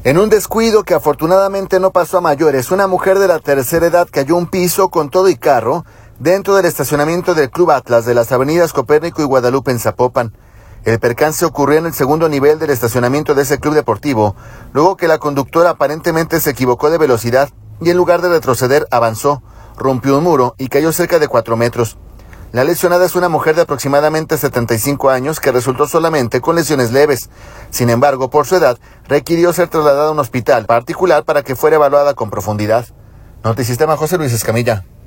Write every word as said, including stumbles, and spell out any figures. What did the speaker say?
En un descuido que afortunadamente no pasó a mayores, una mujer de la tercera edad cayó un piso con todo y carro dentro del estacionamiento del Club Atlas de las avenidas Copérnico y Guadalupe en Zapopan. El percance ocurrió en el segundo nivel del estacionamiento de ese club deportivo, luego que la conductora aparentemente se equivocó de velocidad y en lugar de retroceder avanzó, rompió un muro y cayó cerca de cuatro metros. La lesionada es una mujer de aproximadamente setenta y cinco años que resultó solamente con lesiones leves. Sin embargo, por su edad, requirió ser trasladada a un hospital particular para que fuera evaluada con profundidad. Notisistema José Luis Escamilla.